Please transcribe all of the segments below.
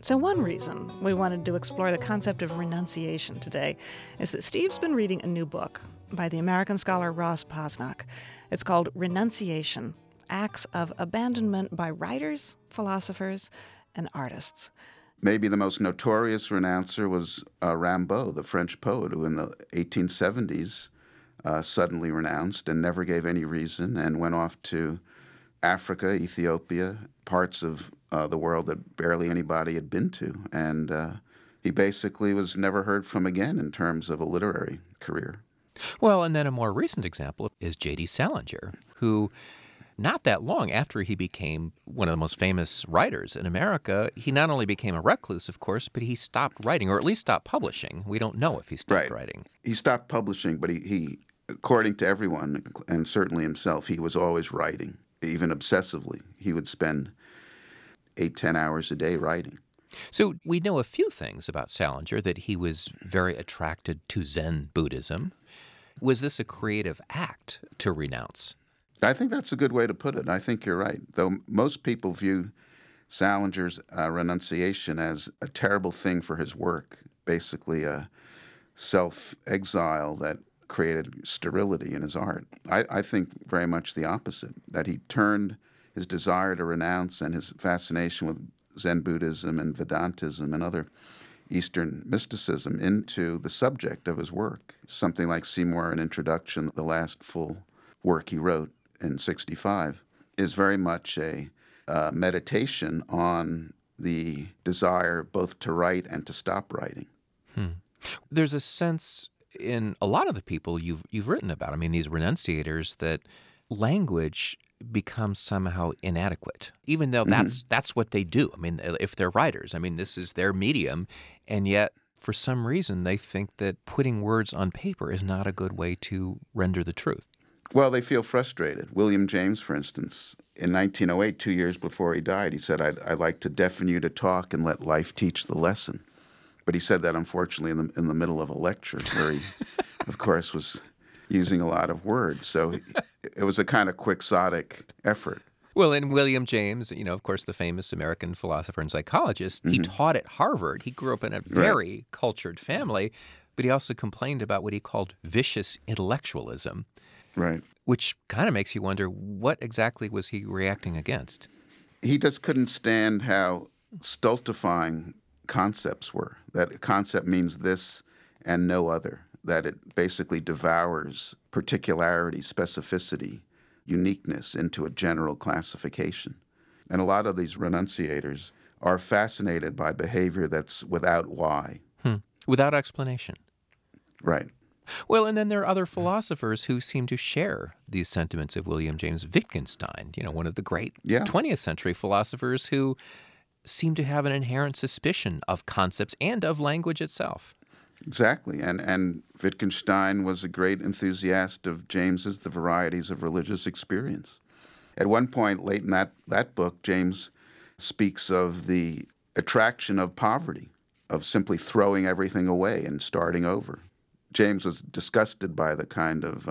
So one reason we wanted to explore the concept of renunciation today is that Steve's been reading a new book by the American scholar Ross Posnock. It's called Renunciation: Acts of Abandonment by Writers, Philosophers, and Artists. Maybe the most notorious renouncer was Rimbaud, the French poet, who in the 1870s suddenly renounced and never gave any reason and went off to Africa, Ethiopia, parts of the world that barely anybody had been to. And he basically was never heard from again in terms of a literary career. Well, and then a more recent example is J.D. Salinger, who not that long after he became one of the most famous writers in America, he not only became a recluse, of course, but he stopped writing, or at least stopped publishing. We don't know if he stopped writing. He stopped publishing, but he, according to everyone, and certainly himself, he was always writing, even obsessively. He would spend 8-10 hours a day writing. So we know a few things about Salinger, that he was very attracted to Zen Buddhism. Was this a creative act to renounce? I think that's a good way to put it. I think you're right. Though most people view Salinger's renunciation as a terrible thing for his work, basically a self-exile that created sterility in his art. I think very much the opposite, that he turned his desire to renounce and his fascination with Zen Buddhism and Vedantism and other Eastern mysticism into the subject of his work. Something like Seymour, An Introduction, the last full work he wrote in 1965, is very much a meditation on the desire both to write and to stop writing. There's a sense in a lot of the people you've written about, I mean, these renunciators, that language becomes somehow inadequate, even though that's what they do. I mean, if they're writers, I mean, this is their medium, and yet for some reason they think that putting words on paper is not a good way to render the truth. Well, they feel frustrated. William James, for instance, in 1908, 2 years before he died, he said, I'd like to deafen you to talk and let life teach the lesson. But he said that, unfortunately, in the middle of a lecture where he, of course, was using a lot of words. So it was a kind of quixotic effort. Well, and William James, of course, the famous American philosopher and psychologist, he taught at Harvard. He grew up in a very cultured family, but he also complained about what he called vicious intellectualism. Right. Which kind of makes you wonder, what exactly was he reacting against? He just couldn't stand how stultifying concepts were. That a concept means this and no other. That it basically devours particularity, specificity, uniqueness into a general classification. And a lot of these renunciators are fascinated by behavior that's without why. Without explanation. Right. Well, and then there are other philosophers who seem to share these sentiments of William James. Wittgenstein, one of the great 20th century philosophers who seem to have an inherent suspicion of concepts and of language itself. Exactly. And Wittgenstein was a great enthusiast of James's The Varieties of Religious Experience. At one point late in that book, James speaks of the attraction of poverty, of simply throwing everything away and starting over. James was disgusted by the kind of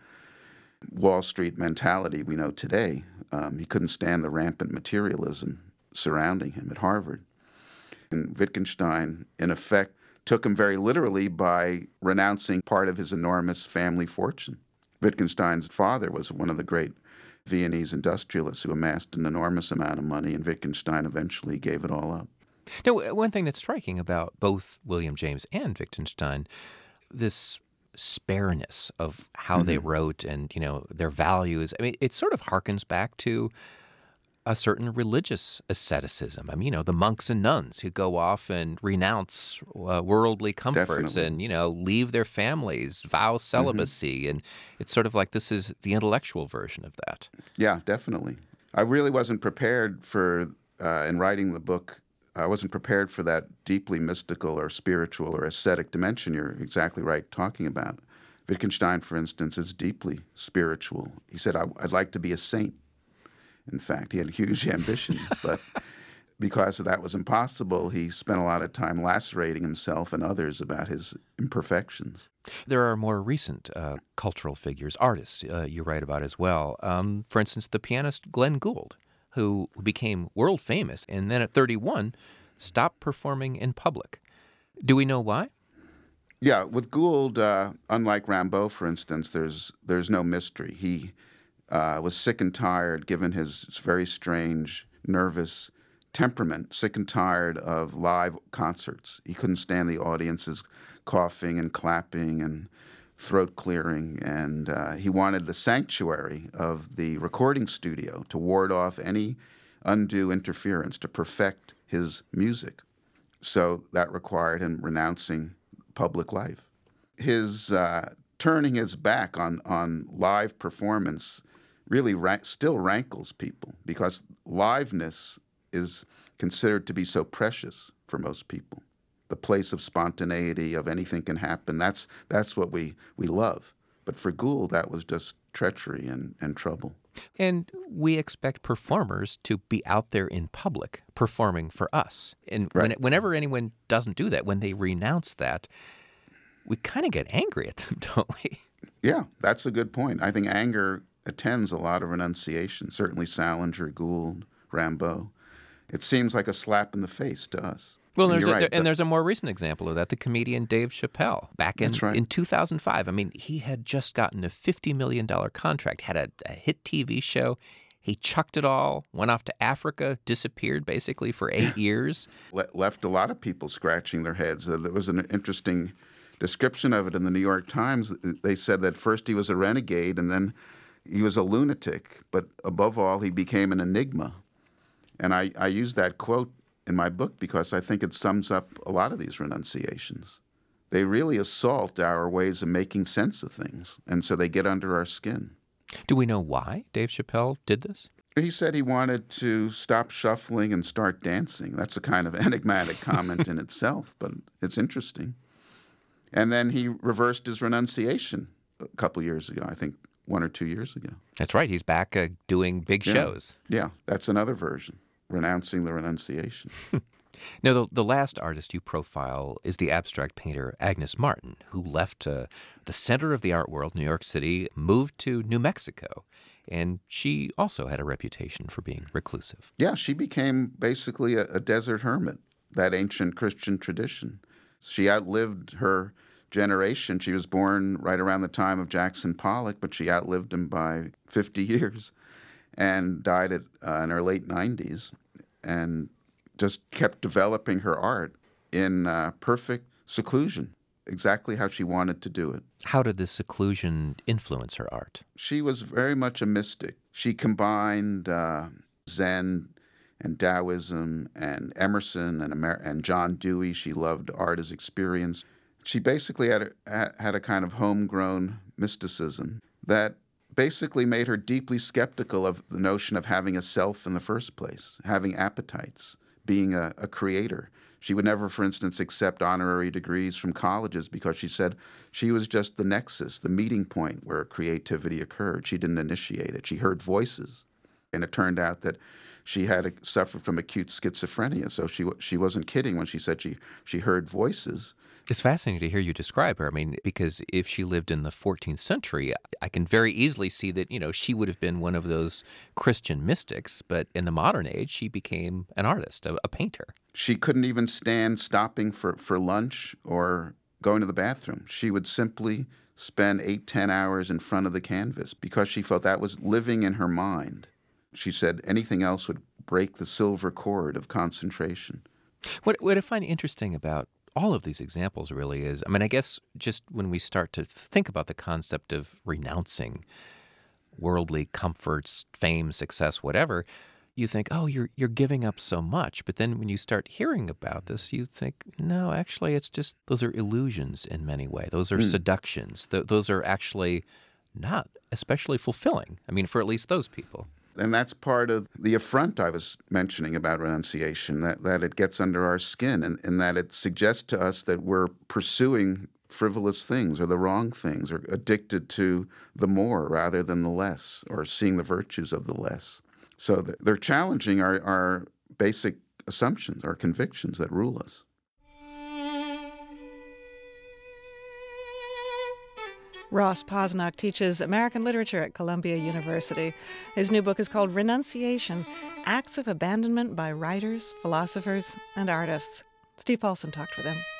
Wall Street mentality we know today. He couldn't stand the rampant materialism surrounding him at Harvard. And Wittgenstein, in effect, took him very literally by renouncing part of his enormous family fortune. Wittgenstein's father was one of the great Viennese industrialists who amassed an enormous amount of money, and Wittgenstein eventually gave it all up. Now, one thing that's striking about both William James and Wittgenstein, this spareness of how they wrote and, their values. I mean, it sort of harkens back to a certain religious asceticism. I mean, the monks and nuns who go off and renounce worldly comforts Definitely. and, leave their families, vow celibacy. And it's sort of like this is the intellectual version of that. Yeah, definitely. I really wasn't prepared for, in writing the book, I wasn't prepared for that deeply mystical or spiritual or ascetic dimension you're exactly right talking about. Wittgenstein, for instance, is deeply spiritual. He said, I'd like to be a saint. In fact, he had huge ambitions, but because that was impossible, he spent a lot of time lacerating himself and others about his imperfections. There are more recent cultural figures, artists you write about as well. For instance, the pianist Glenn Gould, who became world famous and then at 31 stop performing in public. Do we know why? Yeah, with Gould, unlike Rimbaud, for instance, there's no mystery. He was sick and tired, given his very strange, nervous temperament, sick and tired of live concerts. He couldn't stand the audience's coughing and clapping and throat clearing, and he wanted the sanctuary of the recording studio to ward off any undue interference, to perfect his music. So that required him renouncing public life. His turning his back on live performance really still rankles people, because liveness is considered to be so precious for most people. The place of spontaneity, of anything can happen, that's what we love. But for Gould, that was just treachery and trouble. And we expect performers to be out there in public performing for us. And right. Whenever anyone doesn't do that, when they renounce that, we kind of get angry at them, don't we? Yeah, that's a good point. I think anger attends a lot of renunciation, certainly Salinger, Gould, Rimbaud. It seems like a slap in the face to us. Well, there's a more recent example of that, the comedian Dave Chappelle, back in 2005. I mean, he had just gotten a $50 million contract, had a hit TV show. He chucked it all, went off to Africa, disappeared basically for 8 years. Left a lot of people scratching their heads. There was an interesting description of it in the New York Times. They said that first he was a renegade, and then he was a lunatic. But above all, he became an enigma. And I use that quote in my book because I think it sums up a lot of these renunciations. They really assault our ways of making sense of things, and so they get under our skin. Do we know why Dave Chappelle did this? He said he wanted to stop shuffling and start dancing. That's a kind of enigmatic comment in itself, but it's interesting. And then he reversed his renunciation a couple years ago, I think 1 or 2 years ago. That's right. He's back doing big shows. Yeah, that's another version. Renouncing the renunciation. Now, the last artist you profile is the abstract painter Agnes Martin, who left the center of the art world, New York City, moved to New Mexico, and she also had a reputation for being reclusive. Yeah, she became basically a desert hermit, that ancient Christian tradition. She outlived her generation. She was born right around the time of Jackson Pollock, but she outlived him by 50 years. And died in her late 90s, and just kept developing her art in perfect seclusion, exactly how she wanted to do it. How did this seclusion influence her art? She was very much a mystic. She combined Zen and Taoism and Emerson and John Dewey. She loved art as experience. She basically had a kind of homegrown mysticism that basically made her deeply skeptical of the notion of having a self in the first place, having appetites, being a creator. She would never, for instance, accept honorary degrees from colleges because she said she was just the nexus, the meeting point where creativity occurred. She didn't initiate it. She heard voices. And it turned out that she had suffered from acute schizophrenia, so she wasn't kidding when she said she heard voices. It's fascinating to hear you describe her. I mean, because if she lived in the 14th century, I can very easily see that, she would have been one of those Christian mystics. But in the modern age, she became an artist, a painter. She couldn't even stand stopping for lunch or going to the bathroom. She would simply spend 8-10 hours in front of the canvas because she felt that was living in her mind. She said anything else would break the silver cord of concentration. What I find interesting about all of these examples really is, I guess just when we start to think about the concept of renouncing worldly comforts, fame, success, whatever, you think, oh, you're giving up so much. But then when you start hearing about this, you think, no, actually, it's just those are illusions in many ways. Those are seductions. Those are actually not especially fulfilling. For at least those people. And that's part of the affront I was mentioning about renunciation, that it gets under our skin and that it suggests to us that we're pursuing frivolous things or the wrong things or addicted to the more rather than the less or seeing the virtues of the less. So they're challenging our basic assumptions, our convictions that rule us. Ross Posnock teaches American literature at Columbia University. His new book is called Renunciation: Acts of Abandonment by Writers, Philosophers, and Artists. Steve Paulson talked with him.